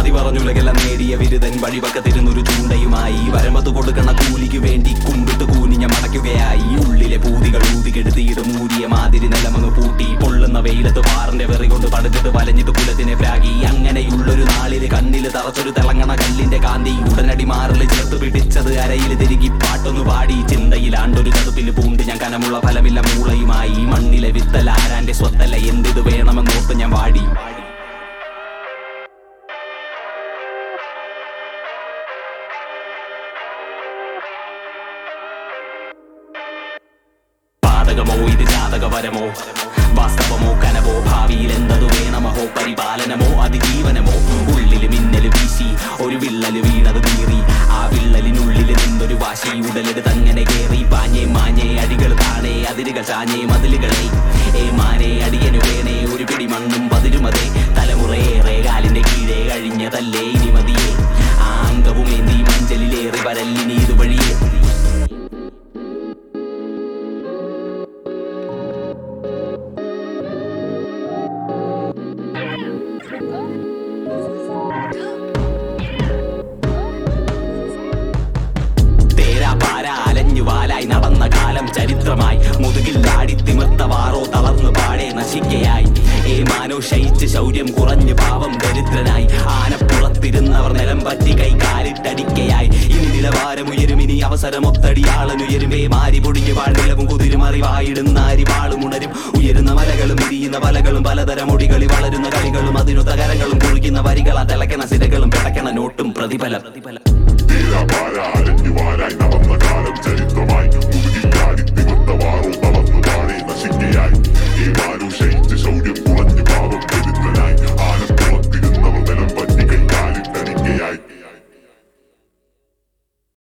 മതി പറഞ്ഞുലകെല്ലാം നേടിയ വിരുദൻ വഴിപക്കത്തിരുന്നൊരു ചൂണ്ടയുമായി വരമ്പത്ത് കൊടുക്കണ കൂലിക്ക് വേണ്ടി കുമ്പിട്ട് കൂനിഞ്ഞ മടക്കുകയായി. ഉള്ളിലെ പൂതികൾ ഊതികെടുത്തിയിട്ട് മൂടിയ മാതിരി നിലമങ്ങ് പൂട്ടി പൊള്ളുന്ന വെയിലത്ത് പാറിന്റെ വെറി കൊണ്ട് പടുത്തിട്ട് വലഞ്ഞിട്ട് കുലത്തിനെ പ്രാഗി. അങ്ങനെയുള്ളൊരു നാളില് കണ്ണില് തറച്ചൊരു തിളങ്ങണ കല്ലിന്റെ കാന്തി ഉടനടി മാറില് ചേർത്ത് പിടിച്ചത് അരയിൽ തിരികി പാട്ടൊന്നു പാടി. ചിന്തയിലാണ്ടൊരു ചതുപ്പില് പൂണ്ട് ഞാൻ കനമുള്ള ഫലമില്ല മൂളയുമായി. മണ്ണിലെ വിത്തല ആരാന്റെ സ്വത്തല്ല എന്തിത് വേണമെന്നോർത്ത് ഞാൻ വാടി. പാതകമോ ഇത് ജാതകപരമോ വാസ്തവമോ കനവോ ഭാവിയിൽ എന്തതു വേണമഹോ പരിപാലനമോ അതിജീവനമോ. ഉള്ളില് മിന്നല് വീശി ഒരു വിള്ളല് വീണത് വീറി ആ വിള്ളലിനുള്ളില് നിന്നൊരു വാശി ഉടലെടുത്തങ്ങനെ കേറി. പാഞ്ഞേ മാഞ്ഞേ അടികൾ താണേ അതിരുകൾ ചാഞ്ഞേ മതിലുകളെ മാനേ അടിയനു വേണേ ഒരു പിടി മണ്ണും പതിരുമതേ. തലമുറയേറെ കാലിന്റെ കീഴേ കഴിഞ്ഞതല്ലേ ഇനി മതിയേ ആ അംഗവുമേന്തി മഞ്ചലിലേറി വരല്ലിനി ഇതുവഴിയേ. വാലായി നടന്ന കാലം ചരിത്രമായി മുതുകിൽ താടി തിമിർത്തവാറോ തളർന്നു പാടെ നശിക്കയായി. മാനോ ശയിച്ച് ശൗര്യം കുറഞ്ഞ് പാവം ദരിദ്രനായി. ആനപ്പുറത്തിരുന്നവർ നിലം പറ്റി കൈ കാലിട്ടടിക്കയായി. ഇനി നിലവാരമുയരും ഇനി അവസരമൊത്തടിയാളനുയരുമേ മാരി പൊടിഞ്ഞു വാഴ്നിലവും കുതിരുമറിവായിടുന്ന അരിവാളും ഉണരും. ഉയരുന്ന മലകളും ഇരിയുന്ന വലകളും പലതരം ഒടികളി വളരുന്ന കളികളും അതിനൊത്ത കരങ്ങളും കുളിക്കുന്ന വരികളാ തിളക്കണ സിരകളും പിടക്കണ നോട്ടും പ്രതിഫലം.